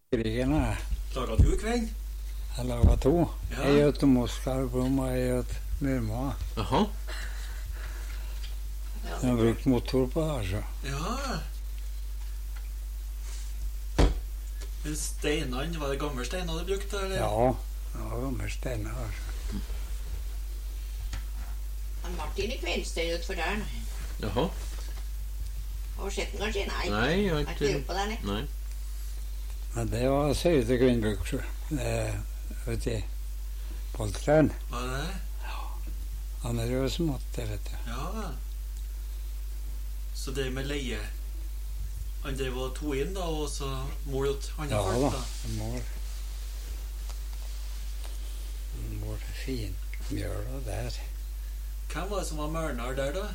krigen her. Laget du kvein? Jeg laget to. Ja. Jeg gjør til Moskarblom og jeg gjør til Myrma. Jaha. Jeg har brukt motor på det, altså. Ja. Men steinene, var det gamle steiner du brukte, eller? Ja, det var gamle steiner, altså. Martin i kveldstein ut for døren. Jaha. Har du sett den kanskje? Nei. Nei, jeg har Har ikke ikke... gjort på den, Nei. Men det var søyde kvinnbukser ute i Polteren. Var det det? Han er jo smått, det vet du. Ja. Så det med leie, han drev og tog inn da, og så mål ut andre Ja folk da, da? mål fint mjøl og der. Hvem var det som var mørnar der da?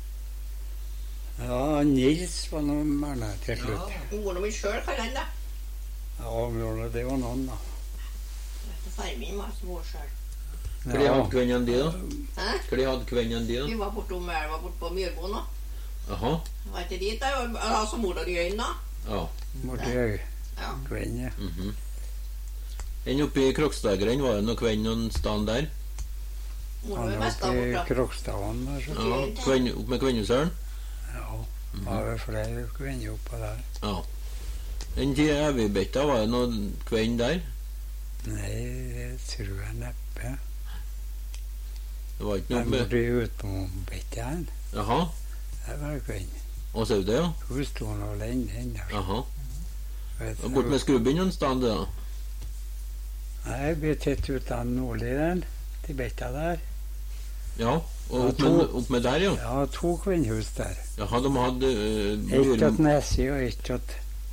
Ja, Nils var noen mørner til slutt. Ja. Moren min sjøl kaller han det. Ja, mjøl, det var noen da. Faren min var som mor sjøl. Hva de hadde kvennen de da? Hæ? Hva de hadde kvennen de da? Vi var bortom elva bort på Myrbo nå. Jaha. Var ikke dit da? Altså mor og Jøyen da. Ja. Borti øy, Ja. kvinne. Mhm. Enn oppe i Krokstadgren, var det noe kvenn noen stand der? Mor Han var er mest da oppe i borte. Krokstaden der, så. Ja. Opp med Kvennesølen? Ja, det var jo flere kvinner oppe der. Ja. Enn til Evibetta, var det noen kvenn der? Nei, det tror jeg neppe. Det var ikke Men noe med... borti utenombetteren, Jaha. det var kvinne. Og så det, ja? Hun stod nå alene den der. Jaha. Vet Og du. bort med Skrubbin noen stand da? Nei, jeg ble tett ut av nordligeren, til betta der. Ja. Og opp med der, ja? Ja, to kvinnehus der. Jaha, de hadde... Ett til Nesi og ett til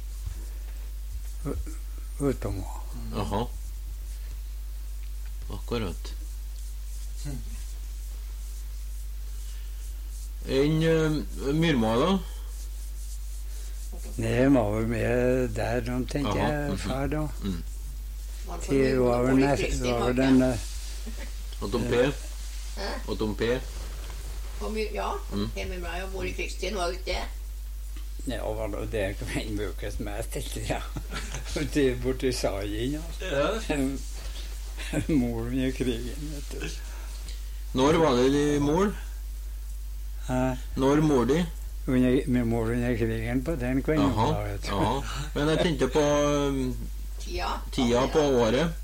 utom. Jaha. Akkurat. Enn Myrma da? Nei, jeg var vel med der, de tenkte Aha, jeg, far da. Mm. Det var vel den Og Tom P? Og Tom P? Ja, Mm. hjemme med meg og bor i krigstiden, var det ikke det? Ja, var det det kvinnebukes mest, tenkte jeg. Borti Sagen, altså. Ja. Moren i krigen, vet du. Når var det de mål? Hæ? Når mor de? Med mor under krigen på den kvinnen, Jaha, da, vet du. jaha. Men jeg tenkte på tida på året.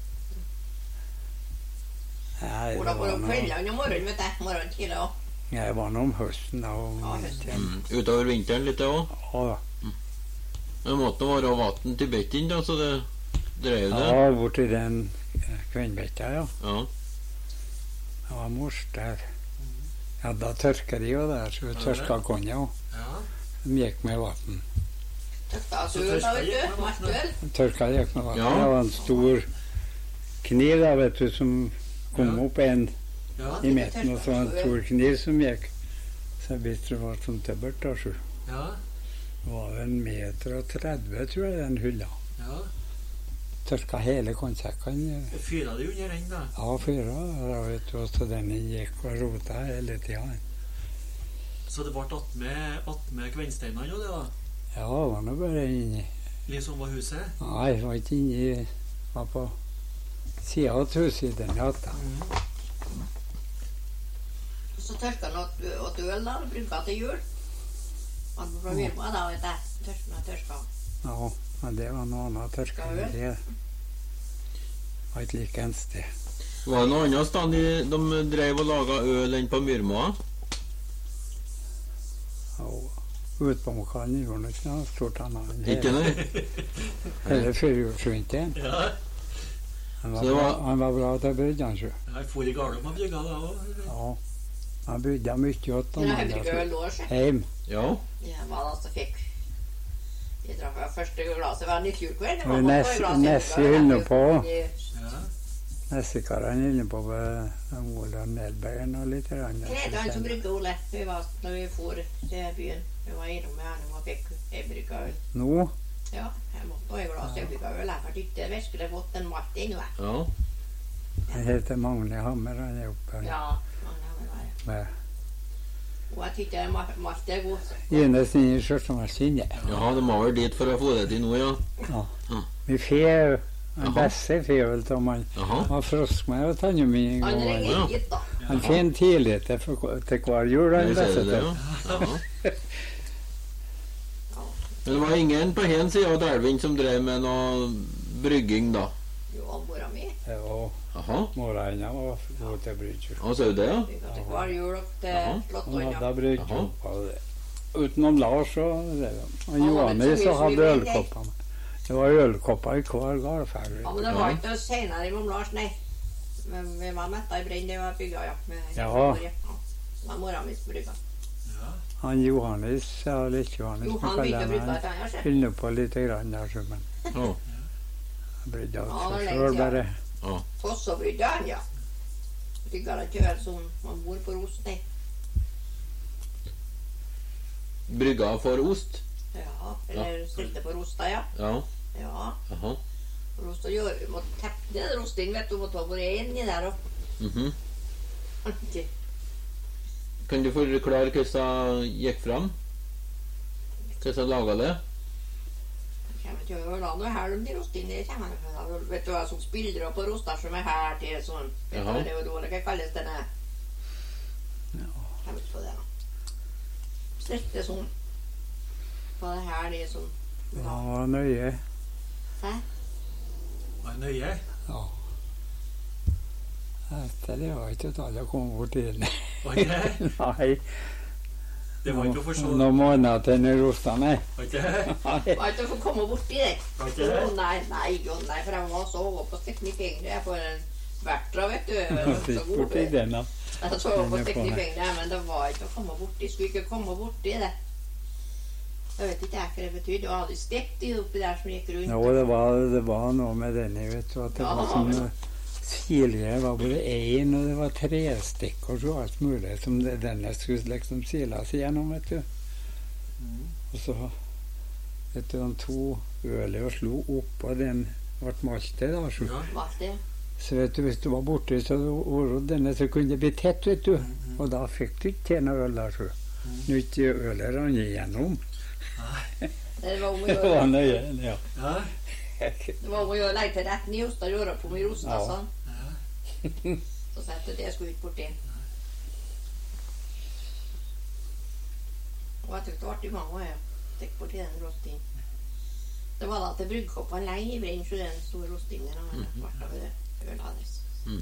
Nei, Hvor det da var var det noe... kveldene og morgenen, vet jeg. Morgenen tidlig også. Jeg var noe om høsten da. Ja, høsten. Utover vinteren litt det også. Ja, Det måtte være vatten til betten da, så det drev det. ja, borti den kvinnbetta, ja. Ja. Det var mors der. Ja, da tørker de jo der, så vi tørka konja jo. Ja. De gikk med vatten. Tøkta sur da, vet du. Martøl. Tørka gikk med vatten. Ja. Det var en stor kniv da, vet du, som kom Ja. opp en Ja. i midten, og så var en stor kniv som gikk. Så jeg visste det var sånn tøbbert da, så. Ja. Det var vel 1,30 meter, tror jeg, den hylla. Ja. Tørka hele konsekken. Fyra de under den da? Ja, fyra, da, vet du, og så den gikk og rota hele tida. Så det ble attmed kvinnsteinene jo det da? Ja, det var nå bare inni. Liksom var huset? Nei, det var ikke inni, det var på siden av huset i den gata. Så tørka han åt øl da, og brukte til jul. Han var fra Myrma da, vet jeg. Tørka. Ja, men det var noe annet tørka enn det. Det var ikke like en sted. Var det noe annet sted de drev og laget øl enn på Myrma? Og ut på Mokallen gjorde han ikke noe stort annet. Ikke det? Hele førjulsvinteren. Ja. Han Så det var- han var bra til å brygge, han sjø. Jeg for i gale med brygga da også. Ja. Han brygde mye åt Men jeg han. brukte øl også. Heim. Ja. Ja, hva da, så fikk vi traff første glaset var nytt julekveld. Og Nesse hyller på. Ja. Nessekarene inne på ved Ola Nelbergen og litt. Grete han som brygde Ole. Vi var, når vi for til byen. Vi var innom med henne og fikk jeg brygga øl. Nå? Ja, jeg måtte ha et glass jeg brygga øl. Jeg hadde ikke virkelig fått en malt ennå. Ja. Han heter Magne Hammer, han er oppe Ja, mange har vel vært. med Og jeg tykte malt er god. Ines inn i skjørtemaskin. Ja, de var vel dit for å få det til nå, ja. Ja. Min fe, Jaha. en bästa fe väl om man Jaha. har frostmed och tannar min en Han gång. ringer Ja. hit da. Han fin tidligt till kvar jul Ja, en du ser bästa. det, ja. Ja. Ja. Men det var ingen på hen sida av elven som drev med noe brygging, da? Jo, han bor med. Ja, Jaha. morgenen var god till bryggor. Ja, ser du det, ja? Vi kan til hver jul og til Jaha. Han Slottsøya. hade bryggor Jaha. på det. Utenom Lars och det. Och Ja, Johannes men så så hade mycket vi ölkoppar. Det var ölkoppar i kvar garfärg. Ja, men det var ikke senere om Lars, nei. Men vi var metta i brenn, det var bygga, ja. Med Ja. Det var mora mi som brygga. Ja. Han Johannes, ja litt Johannes. Jo, han man begynte å kaller brygga han. et annet sted. Fyllde på lite grann där så men Ja. han brydde Ja, av det var sig länge själv sedan. bara. Toss og brygga han, ja. Brygga det kjøl som man bor på Rost, nei. Brygga for ost? Ja, eller stilte på Rosta, ja. Ja. Ja, Jaha. Rost og gjør, vi må teppe den rosten, vet du, må ta våre inni der og... Mhm. Kan du forklare hvordan det gikk fram? Hvordan laga det? Kommer til å la noe her om de rostene, det kommer jeg fra. Vet du hva som spildrer på roster som er her til sånn, vet du hva det er jo hva kalles denne? Ja. Kommer ikke på det da. Strette sånn. På det her, det er sånn. Ja, han var nöje. Hæ? Var det nøye? Ja. Det var inte att alla kom bort in. Var ikke det? Nej. Det var ikke å forstå. Någon månad till när rostan är. Var ikke det? Nej. Var ikke å få komme bort i det. Var ikke det? Nei, for jeg var så oppe på stikken i fingre. Jag får en vertra, vet du. Jeg var Jag så fick god. bort i den. då. Jeg så oppe på stikken i fingre, men det var ikke å komme bort i. Skulle ikke komme bort i det. Jeg vet ikke hva det betydde. Jeg hadde stekt i oppi der som gikk rundt. Jo, det var något med den, jag vet du, att det Ja, var som silje, det var både en och det var tre stickor och allt möjligt som den skulle liksom silas igenom, vet du. Och så, vet du, de tog ölet och slog upp och den vart maltet då. Så. Ja. Hva det? Så vet du, hvis du var borte så var denne så kunne det bli tett, vet du. Og da fikk du ikke til noe øl der, så. Nå ikke ølet rann igjennom. Det var om å Det var gjøre. nøye, ja. Ja. Det var om å gjøre legge til rett ned, og så røre på med rosta, Ja. sånn. Så sa jeg at det skulle ikke bort inn. Og jeg tykte det var artig mange år, ja. Stikk bort i den rostingen. Det var da til bryggkoppen lenge i brenn, så den store rostingen, og den ble av det øl hans. Mm.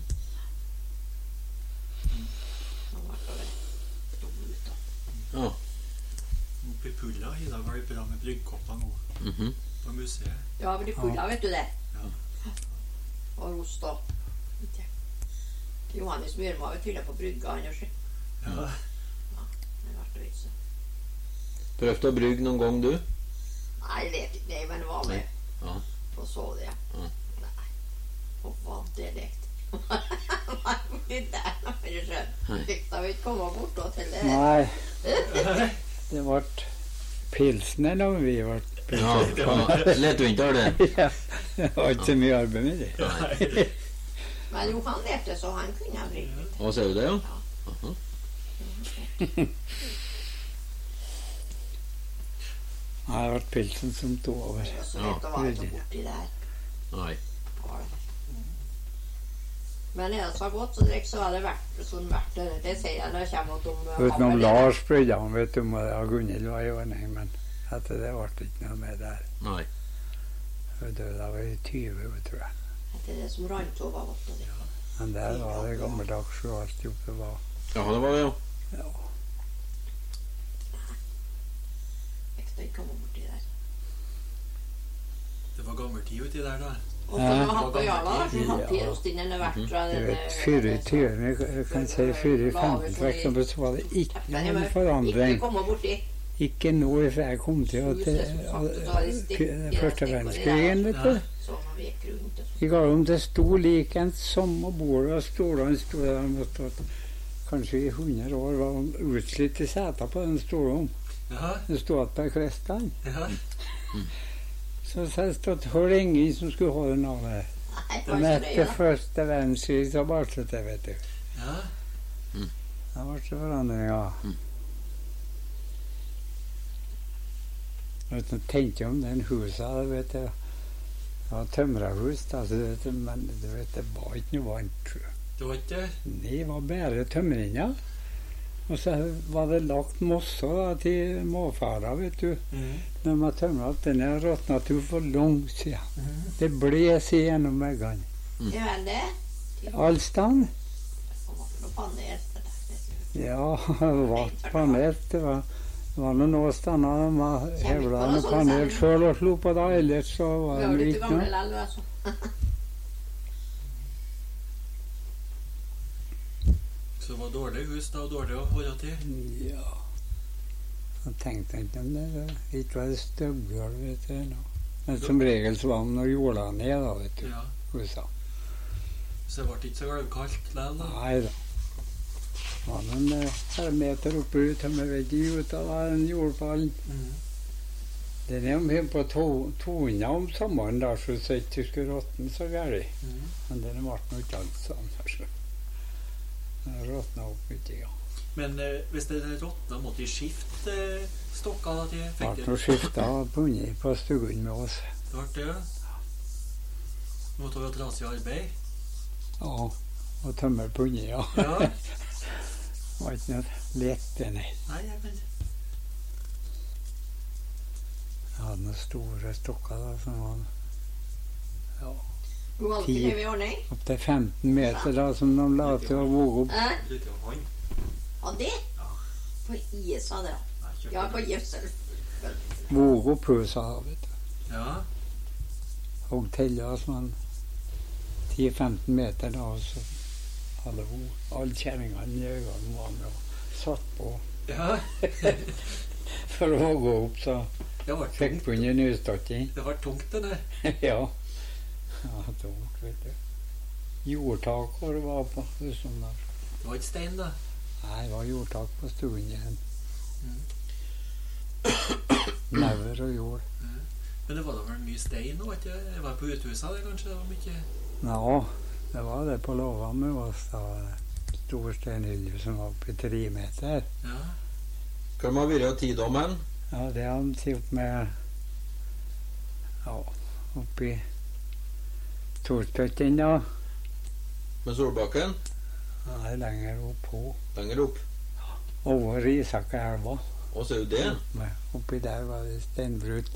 Han ble av det dum ut da. Ja. Oppe i Pulla i dag var det bra med bryggkopper nå Mhm. på museet. Ja, men det fulla, vet du det? Ja. Og rost og... Johannes Myrma har fylla på brygga, han gjør seg. Ja. Det var det vits. Prøvde å brygge noen gang, du? Nei, jeg vet ikke, nei, men det var med. Ja. Og så det, ja. Ja. Nei. Og hva det lekt. Nei, fordi der, har du skjønt. Fikk da vi ikke komme bort og til det. Nei, det ble pilsner da vi ble Ja, lettvint var det. Ja, det var ikke så mye arbeid med det. Men jo, han lærte, så han kunne brygge. Å, ser du det, ja? Nei, det ble pilsen som tog over. Og så lett å være så borti der. Nei. Var det. Men ellers var godt, så drikk så hadde det vært sånn verdt det. Det sier jeg når jeg kommer til Utenom Lars brydde han, vet du, og Gunhild var i ordning, men etter det ble det ikke noe med der. Nei. Hun døde da var i 20, tror jeg. Det er det som rant over godt. Og det. Men der var det gammeldags og alt jo det var. Ja, det var det, ja. Ja. Jeg skal ikke komme borti der. Det var gammeltid uti der da. Og så har hatt på Jarla, så hatt de rostinnene vært fra Du den... vet, før i tiden, jeg kan si før i 15 for eksempel, så var det ikke noen Ikke forandring. komme borti. Ikke noe fra jeg kom til første verdenskrigen, vet du. Så når vi gikk rundt. I Garum det sto likens samme bord og stolene sto der, måtte kanskje i 100 år var utslitt i seter på den stolen. Ja, Det stod på krestene. ja. Så det stod det ingen som skulle ha den av det. Nei, Men etter første verdenskrig så ble det, vet du. Ja. Det ble det forandringer. Jeg tenkte om den huset, vet du. Ja, tømrerhus, da, men du vet, det var ikke noe vann, tror jeg. Det var ikke det? Nei, det var bare tømringa. Og så var det lagt mosser da, til måfæra, vet du. Når man tømret at den er råtnet ut for langt siden. Det bles igjennom veggene. Det var det. Allstand? Det var noe panel. Ja, det var panel. Det var noen årstander. De var hevla noe panel selv og slo på det, ellers så var Vi var det litt ikke gamle noe. lell, altså. Så det var dårlig hus da, og dårlig å holde til? Ja. Jeg tenkte ikke om det. Ikke var det støvgulv, vet du. nå. Men som regel så var det når jorda ned, da, vet du. Ja. Husa. Så det ble ikke så gulvkaldt likevel da? Nei da. Det var noen meter oppe ut, men vet ikke ut av den jordballen. Den er omkring på tona om sommeren, da, så det ikke skulle råtne så gærent. Men den ble nå ikke alt sånn. Den råtnet opp uti, ja. Men hvis det råtnet, måtte de skifte stokker da til? Det ble noe skiftet på stuen med oss. Det ble det? Måtte ha trasig arbeid? Ja, og tømmer punni, ja. Ja. Det var ikke noe lett, det, nei. Nei, men... Jeg hadde noen store stokker da, som var, ja, Du var alltid det i ordning. opp til 15 meter da, som de la til å våge opp. Litt av vann. Og det? Ja. På is av det. Nei, kjøpte Ja, på det. gjødsel. Våge opp huset, vet du. Ja. Og telle sånn 10-15 meter da, og så hadde hun alle kjerringene i øynene var med og satt på Ja. for å gå opp, så Det var fikk tungt. hun en nystokking. Det var tungt, det der. Ja. Ja, tungt, vet du. Jordtak hvor det var på huset der. Det var ikke stein, da. Nei, det var jordtak på stuen igjen. Never og jord. Men det var da vel mye stein nå, ikke? Jeg var på uthuset, det kanskje? Det var mye... Ja, det var det på låva med oss da. Stor steinhylle som var oppe i 3 meter. Ja. Hva har vært av tiddommen? Ja, det har han tatt med, ja, oppi Torstøtten, da. Med Solbakken? Nei, lenger opp på. Lenger opp. Over Risakkelva. Og så er jo det. Oppi der var det steinbrudd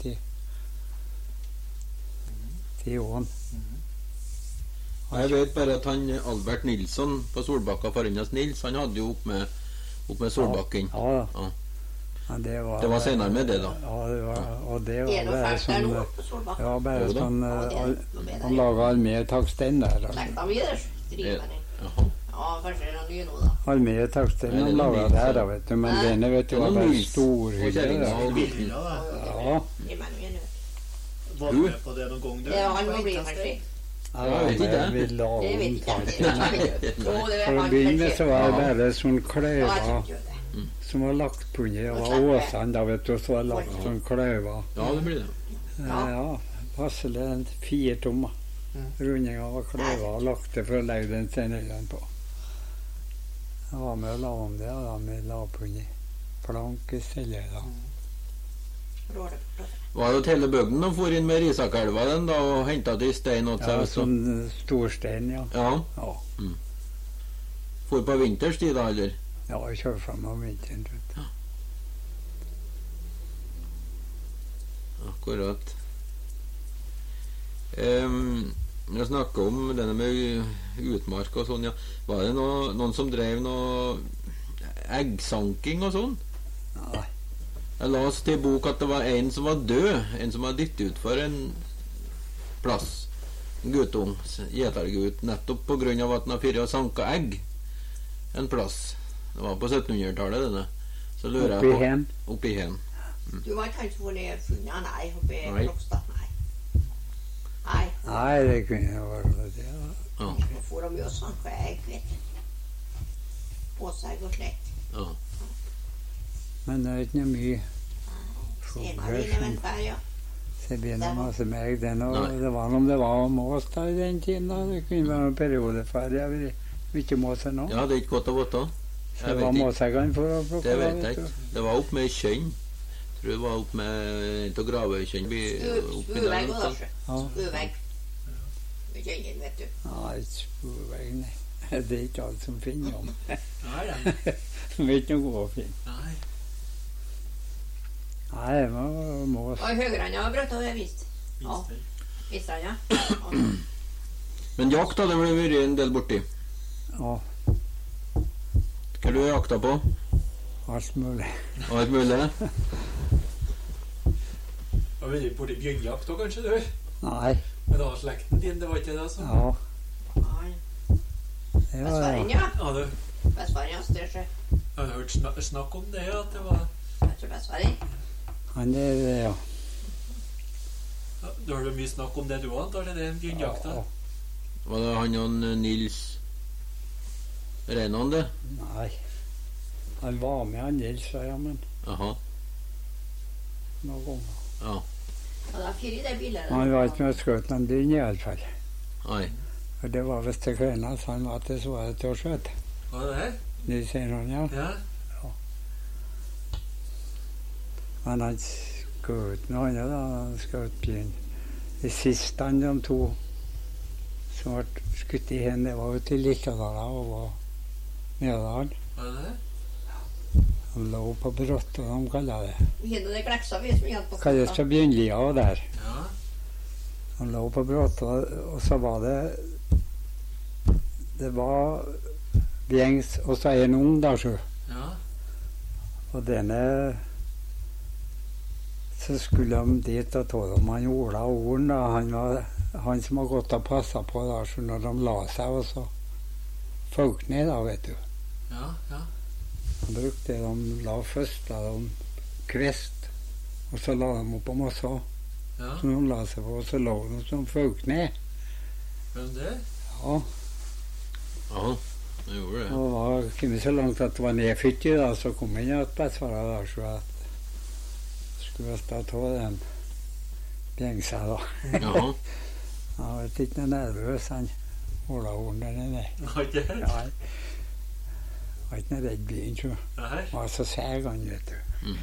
til åen. Og jeg vet bare at han Albert Nilsson på Solbakka, faren hans Nils, han hadde jo opp med Solbakken. Ja, Ja. ja, Det var senere med det, da. Ja, det var, og det Er var det noe bare fælt der sånn, nå på Solbakken? ja, bare Jo da. sånn, Ja, det er noe med han det. laget Almere takstein der. Altså. Slekta mi der driver med det. Jaha. Ja, kanskje det er noe nye nå, da. Almere takstein Nei, det er han noe laget Nils, der, ja. da, vet du. Men Hæ? denne, vet du, Det er var noe bare Nils. storhylde. Og kjerringa da. og gutten. Hylla, da. Ja, Det er mange nå. Var du med på det noen gang, du? Ja, han må bli kanskje. ja, jeg vet ikke. vi la Det vet om ikke jeg. takten. Jo, det er For å han begynne med så var det Ja. bare sånn Ja, jeg kløyver tror ikke det. som var lagt på under. Det Og var slett. åsene, da, vet du, og så var det lagt sånn kløyver. Ja, det blir det. Ja, passelig 4 tommer. Runding av kløyver og lagt det for å legge den steinhøyden på. Jeg var med og la om det, og da vi la på under plank i stedet, da. Råde på det. Var jo til hele bygden og for inn med Risakelva den da, og hentet de stein åt Ja, seg. Så. sånn storstein, ja. Ja, Ja, for på vinterstid da, eller? ja jeg kjører frem om vinteren, vet du. Akkurat. Jeg snakket om denne med utmark og sånn, ja. Var det noen som drev noe eggsanking og sånn? Nei. Jeg las til bok at det var en som var død, en som var dyttet ut for en plass. En guttung, gjetergutt, nettopp på grunn av at han har fyrt og sanket egg en plass. Det var på 1700-tallet, denne. Så lurer Oppi jeg på... hen. Oppi hen. Du var ikke han som var nede i funnet? Nei, oppe i Nei. Krokstad? Nei. Nei. Nei, det kunne jo vært det. Ja. Ja. Så får de jo sanke egg, vet du. Påsegg og slett. Ja. Men det er ikke noe mye Senere inne, men der, ja. så det begynner masse med egg. Det Nei. var om det var mås da i den tiden. Da. Det kunne være en periode før jeg vil ikke måse nå. Ja, det er ikke godt å vite. Så Jeg det var vet ikke. måseggene for å plukke Det da, vet jeg du. ikke. Det var opp med kjønn. Tror det var opp med til Gravøykjønn. Spuvegg og da, Ja. spuvegg. Vi kjenner, vet du. Nei, spurvegg, nei. Det er ikke alt som finner om. Nei, nei. Det er ikke noe å finne. Nei. Nei, man må... Og høgrene har brøtt, og det visst. Ja, Visst det. visst han, ja. Men jakt hadde det vært en del borti. Ja, Hva du jakta på? alt mulig. Alt mulig? Har du vært borti bjørnjakt da, kanskje, du? Nei, Men det var slekten din, det var ikke det, altså? ja, Nei. det var... Bestfaren, ja. Har du, Bestfaren, ja, større. har du hørt snakk om det, at det var... Jeg tror bestfaren. Han er, ja. Du har jo mye snakk om det du også, da er det en bjørnjakt da? Ja, Var det han og Nils Reinan, det? nei. Han var med han Nils, sa jeg, men Jaha. noen ganger. Ja. Og da fyrer det bildet. Han var ikke med skjøt noen dyn i alle fall. Nei. Og det var visst til kvelden at han var til svaret til å skjøte. Var det det? Nils Reinan, ja. Ja. Men han skjøt noe annet da, han skjøt byen. Det siste han de to som ble skutt i henne, det var ute i Likadala og var Nedalen. Var det det? De lå på brott, og de kaller det. Vi hadde det gleksa vi som gjaldt på Kalles til Bjørnlia og der. Ja. De lå på brott, og så var det var gjengs, og så en ung da, så. Ja. Og denne, så skulle de dit og ta dem, han Ola Oren da, han som har gått og passet på da, så når de la seg, og så folk ned da, vet du. Ja, ja. Han brukte det de la først, da de kvest, og så la de opp på massa, Ja. som de la seg på, og så la de som folk ned. Men det? Ja, Ja, jeg gjorde det. og det var ikke så langt at det var nedfyttig da, så kom inn at bestfara da, så at skulle jeg da ta den bjengsa da. Jaha. Han var ikke noe nervøs, han Ola Horn der nede. Var ikke det? Nei. Han var ikke noe redd byen, så. Nei. Han var så seg han, vet du. Mm.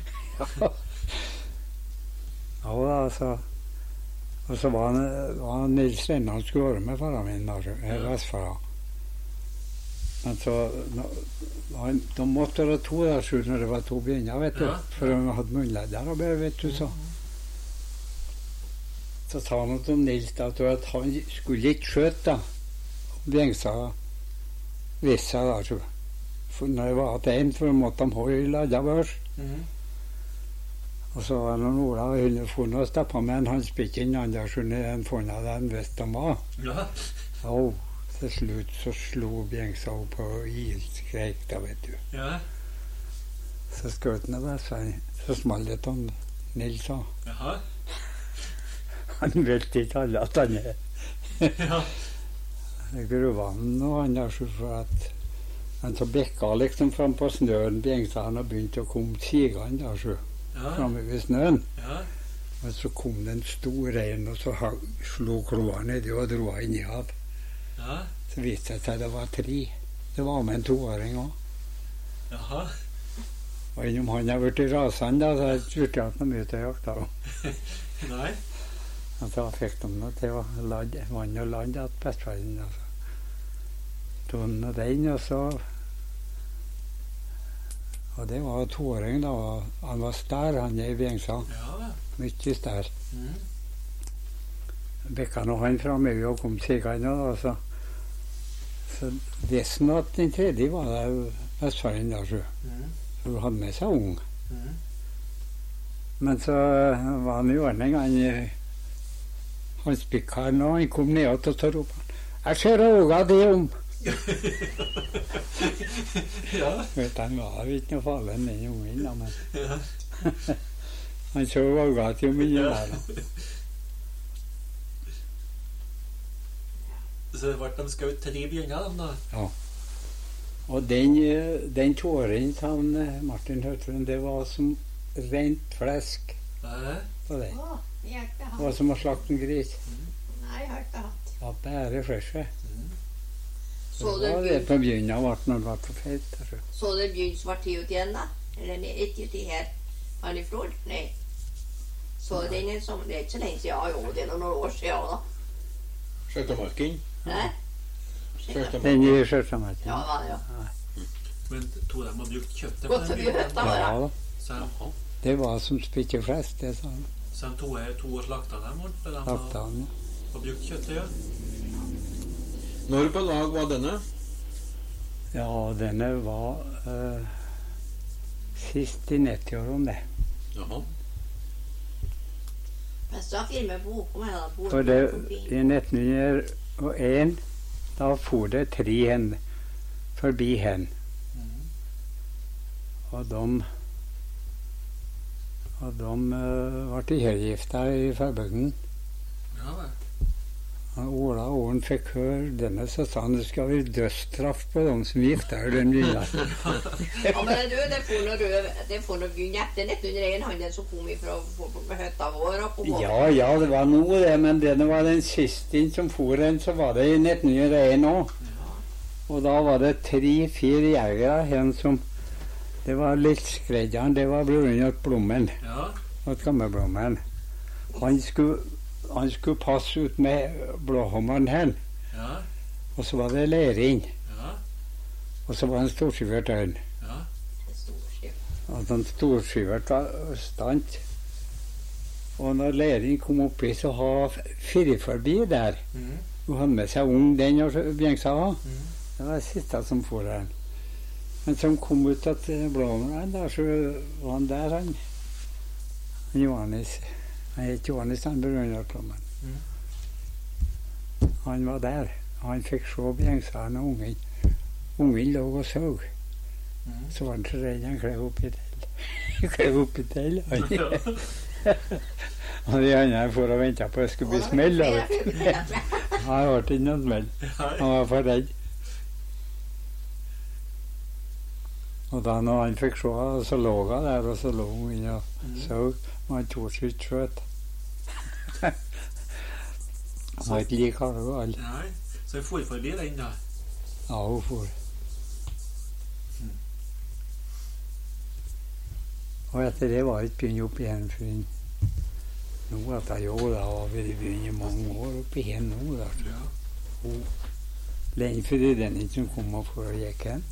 Ja, da, så... Og så var han Nils Renna, han skulle være med fara min, da, vestfara. Men så... De måtte være to der, så når det var to bjørner, vet du. Ja. For de hadde munnledder og bare, vet du, så. Så sa han til Nils da, at han skulle ikke skjøte, da. Bjengsa visste seg da, så. For når det var at en, for måtte de holde ladda børs. Mhm. Og så var det noen Ola og hun funnet og steppet med en handspikke inn andre skjønne en funnet den hvis de var. Ja. Og til slutt så slo Bjengsa opp på ilskreik da, vet du. Ja. Så skjøt han det, så smalt det om Nils sa. Jaha. Han vet ikke alle at han er Ja. gruvann og han der, så for at han så bekka liksom frem på snøen, Bjengsa han har begynt å komme sigene der, så. Ja. Framme ved snøen. Ja. Men så kom det en stor regn, og så slo kloa nedi og dro inn i hav. Ja. Så viste det seg det var 3. Det var med en 2-åring også. Jaha. Og innom han har vært i rasende, da, så jeg turte ikke noe mye til å jakta. Nei. Og så fikk de noe til å lande, vann og land at bestefaren, altså. Tog og den, og så... Og det var 2-åring da, og han var stær, han er i Bjengsa. Ja. Mye stær. Mhm. Bekka nå han fra meg og kom sigene, da, så visste han at den tredje var der bestefaren der, så. Mhm. Så han hadde med seg ung. Mhm. Men så var han i ordning, han spikkaren, og han kom ned og så ropte han, «Jeg ser øga det om!» Ja. Vet han var jo ikke noe farlig enn den ungen, da, men Ja. han så øga til mye Ja. der. Da. Så det ble de skjøt 3 bjørner, da? Og den 2-åringen, sa han, Martin Høtren, det var som rent flesk Nei. på den. Å, jeg har ikke Det hatt. var som å slakte en gris. Nei, jeg har ikke hatt. Det var bare flesk. Så Det det var det på begynnelsen av når det var for feit. Altså. Så det begynt svart tid ut igjen, da? Eller ikke uti her? Han i Flod? Nej. Så den är som, det är inte så länge sedan, jo, det är några år sedan då. Skjøtemarken? Nej? Den i Skjøtemarken. Ja, ja. Men tog de og brukt kjøttet? Godt å vite, Ja da. da. Så Det var som spilte flest, det sa han. de tog og slakta dem ordentlig? De Slakta han, ja. og brukt kjøttet, ja. Når på lag var denne? Ja, denne var sist i 90-årene, det. Jaha. Men så filmer bok om hela bok. For det, i 1901, da for det 3 hen forbi hen. Og de ble ihjelgifta i forbygden. Ja, vel. Og Ola Åren fikk høre denne, så sa han det skal være dødsstraff på de som gifta den lilla. Ja, men du, det får nog begynne etter 1901, han den som kom ifra høtta vår og kom Ja, det var noe det, men denne var den siste som for en, så var det i 1901 òg. Og da var det 3-4 jegere hen som det var litt skredderen, det var bror Blommen. Ja. Og Gammelblommen. Han skulle passe ut med blåhummeren hen. Ja. Og så var det Lerin. Ja. Og så var det en storskivert øyn. Ja. Og den storskivert var stant. Og når Lerin kom oppi, så har fire forbi der. Hun hadde med seg ung den og bjengsa. Det var det siste som for den. Men som kom ut til blåhummeren der, så var han der, han Johannes. Han het Johannes, han Brønnøyplommen. Han var der. Han fikk se bjengsene og ungen. Ungen lå og så. Så var han så redd han klev opp i tell. Og de andre for å vente på at det skulle bli smell. Han ble ikke noen smell. Han var for redd. Og da når han fikk se, så lå han der, og så lå ungen og så. Og han tog sitt skjøt. Han var ikke like alle. Nei, så jeg for forbi den da. Ja, hun for. Og etter det var jeg ikke begynt opp igjen for nå at jeg jo da har vært begynt i mange år opp igjen nå da. Ja. Lenge fordi den ikke kom og for å gikk hen.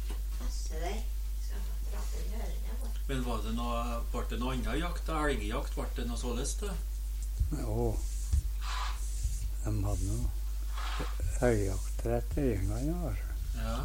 Men var det noe annet jakt, elgjakt, var det noe således da? Jo, de hadde noe elgjakter etter en gang, altså. Ja.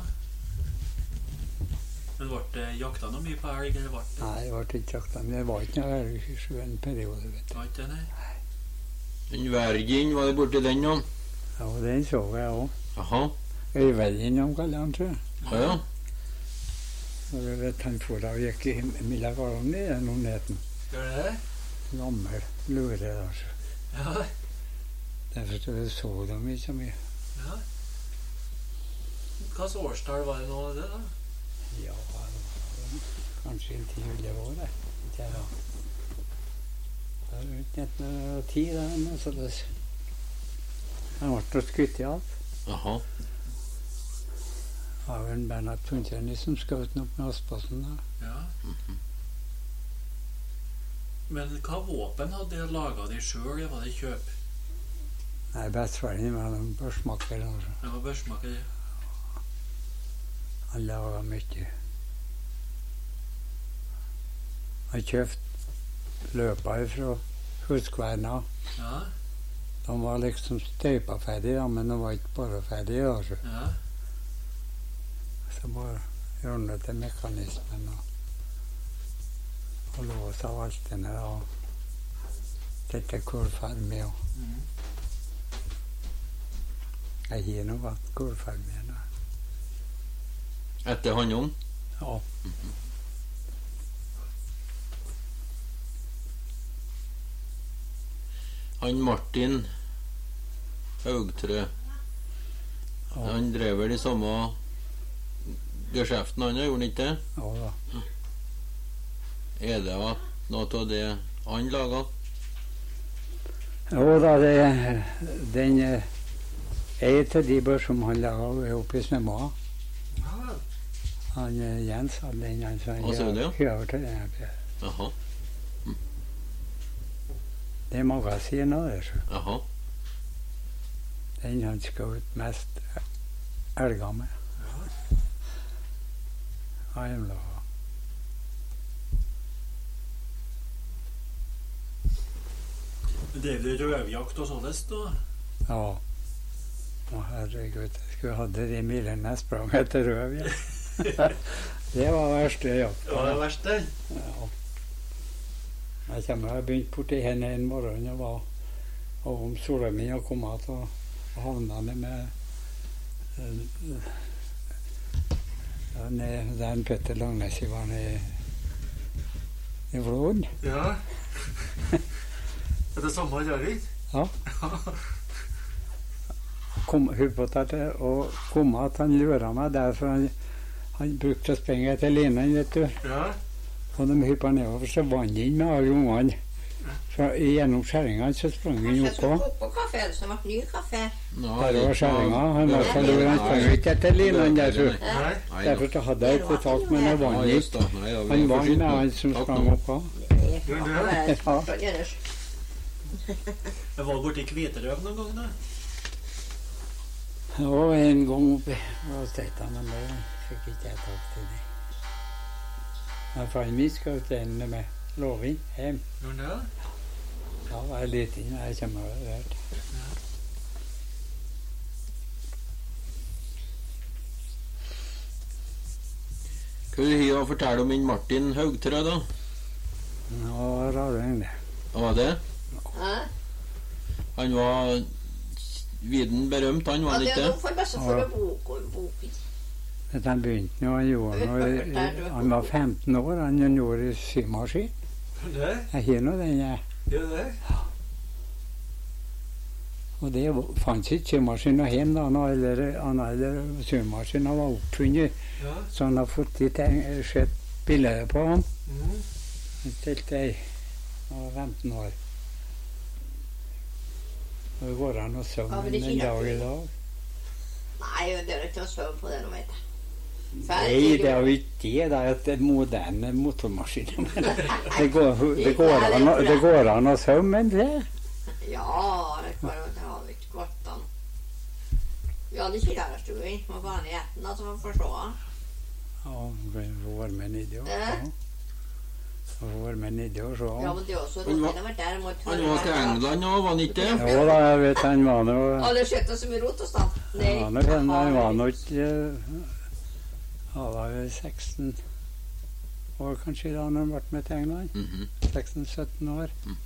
Men var det jakta noe mye på elg, eller var det? Nei, det var ikke jakta, men det var ikke noe elg i en periode, vet du. Var ikke det, nei? Den vergen, var det borti den nå? Ja, den så jeg også. Jaha. Øyvelgen, de kaller han, tror jeg. Ja, ja. Og du vet, han for da gikk i Millagalen i den neten. Gjør det det? Gammel lure, altså. Ja. Derfor så de ikke så mye. Ja. Hvilket årstall var det nå det da? Ja, det var kanskje en 10 år, det. Ikke jeg da. Det var rundt 1910, da, så det... Han ble skutt i alt. Jaha. Det var en Bernhard Tundtjeni som skjøt opp med Aspasen da. Ja. Men hva våpen hadde de laget de selv, eller var det kjøp? Nei, bestefaren var en børsmakker, altså. Det var børsmaker. Han laget mye. Han kjøpte løper fra Huskverna. Ja. De var liksom støypa ferdig, da, men de var ikke bare ferdig, altså. Ja. Så bare gjør det til mekanismen og låse av alt denne og dette kurvferdig og jeg gir noe godt kurvferdig da. Etter håndom? Ja. Han Martin Haugtrø, han drev vel i samme geskjeften han gjorde han ikke det? Ja da. Er det at noe av det han laget? Jo da, den av de bør som han laget oppe i Snømoa. Ja. Han Jens hadde den, han sa Hva sier du? kjøver til den her. Jaha. Det magasinet der, så. Jaha. Den han skjøt mest elger med. Han la. Men det er jo røvjakt og sånnes da? Ja. Å, herregud, jeg skulle ha de milene jeg sprang etter røv, ja. Det var verste jakta. Det var det verste. Ja. Jeg begynte borti henne en morgen og var om sola min og kom at og havna ned med ned der Petter Langnes var ned i Flåen. Ja. Er det samme Røvik? Ja. Kom og kom at han lurer meg der, for han brukte å sprenge etter linen, vet du. Ja. Og de hyppet nedover, så vant inn med alle ungene. Så gjennom skjæringene så sprang han opp på. Kanskje jeg skulle koke kaffe, eller så ble det ny kaffe. Der var skjæringa. Han var så lur, han sprang ikke etter linen der, så. Nei. Derfor så hadde jeg ikke tak, men jeg vant ikke. Han vant med han som sprang opp på. Jeg var borte i Kviterøv noen gang da. Det var en gang oppe på Steitan, men det fikk ikke jeg tak til det. Men faren min skal ut inn med loving hjem. Gjør det? Ja, det er litt inn, jeg kommer over der. Hva vil du fortelle om Martin Haugtrø da? Nå var det. Hva var det? Hæ? Han var viden berømt, han var Ja, han det er ikke? noe for best for å boke. Han begynte nå, han gjorde noe, han var 15 år, han gjorde symaskin. Gjør det? Jeg har nå den, jeg. Gjør det? Og det fanns ikke symaskin og hen da, han eller symaskinen var oppfunnet, Ja. så han har fått sett bilder på han. Mm. Han stilte jeg, han var 15 år. Og det går an å Ja, søvne men det en kjenner dag jeg i dag. Nei, det er ikke å sove på det nå, vet jeg. Nei, det er jo ikke det. Det er et moderne motormaskin. Men det går an å søvne en det. Ja, det har vi ikke gått an. Vi hadde kjellerstue i, med vanligheten, altså for å forstå. Ja, det var med en idiot. Ja. Det var med en idiot, så. Ja, men det er også Han var- det var der, må Han var til England og var han ikke? Jo da, jeg vet han var nå. Alle skjøtte så mye rot hos da. Ja, han var nå ikke. Han var jo 16 år kanskje da han ble med til England. Mhm. 16-17 år.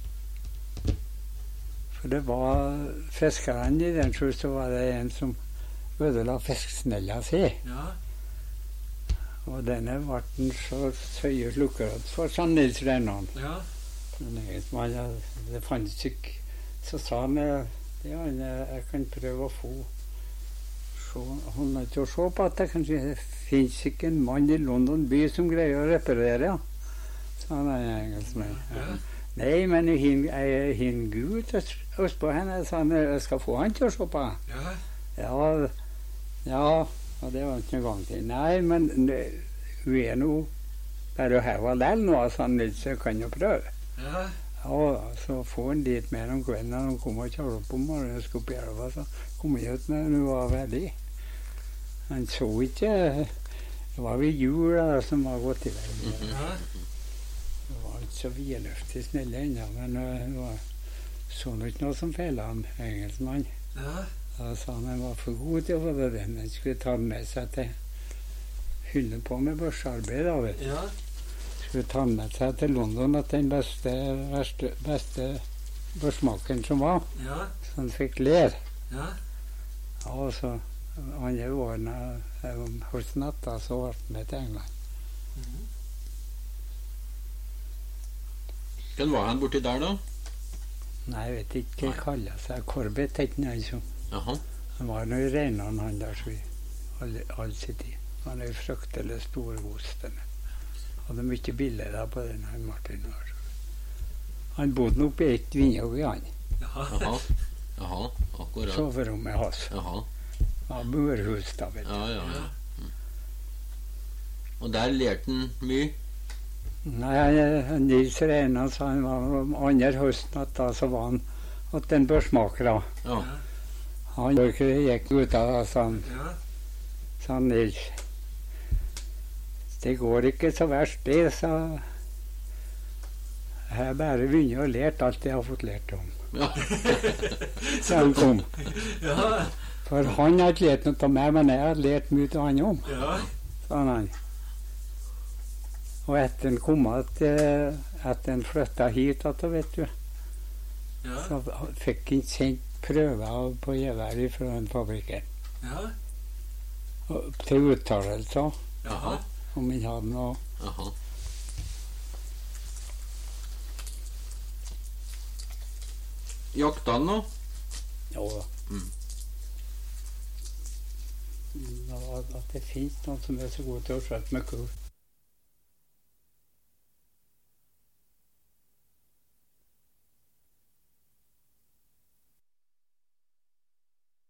For det var fiskerne i den tur, så var det en som ødela fisksnella si. Ja. Og denne ble den så søye slukket for sånn Nils Rennan. Ja. Det fantes ikke. Så sa han jeg kan prøve å få hun er til å se på at det kanskje finnes ikke en mann i London by som greier å reparere, ja. Sa han engelskmenn. Ja. Nei, men jeg har en gud hos på henne, sa han, jeg skal få han til å se på. Ja. Ja, og det var ikke noen gang til. Nei, men hun er nå bare her var lell nå, sa han litt, så jeg kan jo prøve. Ja. Ja, så få han dit mer om kvelden, når han kom og kjørte opp om morgenen og skulle opp i elva, så kom jeg ut når hun var ferdig. Han så ikke, det var ved jul da, som var gått i vei. Ja. Det var ikke så vidløftig snille ennå, men hun så nå ikke noe som feilet han, engelskmann. Ja. Da sa han var for god til å få det den. Han skulle ta den med seg til hylle på med børsarbeid, da, vet du. Ja. Skulle ta den med seg til London, at den beste børsmakeren som var, Ja. så han fikk ler. Ja. Ja, og så andre årene hos natta, så ble han med til England. Hvem var han borti der da? Nei, jeg vet ikke hva det kaller seg. Corbett het han altså. Jaha. Han var nå i Reinan, han der, så i all sin tid. Han er jo fryktelig stor gods, denne. Hadde mye bilder på den her Martin var. Han bodde nå på et vindjog i han. Jaha. Jaha, akkurat. Soverommet hans. Jaha. Ja, burhus da, vet du. Ja. Og der lærte han mye? Nei, Nils Reina sa han var andre høsten at da så var han at den børsmaker da. Ja. Han gikk ut av da, sa han Nils. Det går ikke så verst det, sa jeg har bare vunnet og lært alt jeg har fått lært om. Ja. Så han kom. Ja. For han har ikke lært noe av meg, men jeg har lært mye av han om, Ja. sa han. Og etter han kom etter han flyttet hit, vet du, Ja. så fikk han sendt prøver på gevær fra den fabrikken. Ja. Til uttalelser, Jaha. om han hadde noe. Jaha. Jakta han nå? Jo da. Mm. At det finnes noen som er så god til å skjøte med kul.